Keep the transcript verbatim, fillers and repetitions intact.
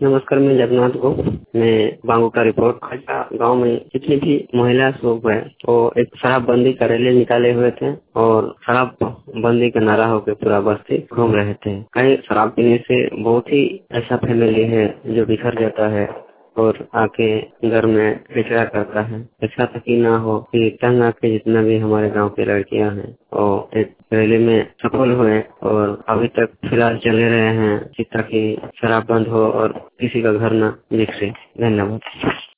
नमस्कार, मैं जगन्नाथ को मैं बांगू का रिपोर्ट। खाजा गांव में जितनी भी महिला लोग है वो एक शराब बंदी का रैली निकाले हुए थे और शराब बंदी का नारा होकर पूरा बस्ती घूम रहे थे। कई शराब पीने से बहुत ही ऐसा फैमिली है जो बिखर जाता है और आके घर में कचरा करता है। ऐसा तक ही ना हो कि तंग आके जितना भी हमारे गांव की लड़कियां हैं और एक रैली में सफल हुए और अभी तक फिलहाल चले रहे हैं ताकि शराब बंद हो और किसी का घर न बिखरे। धन्यवाद।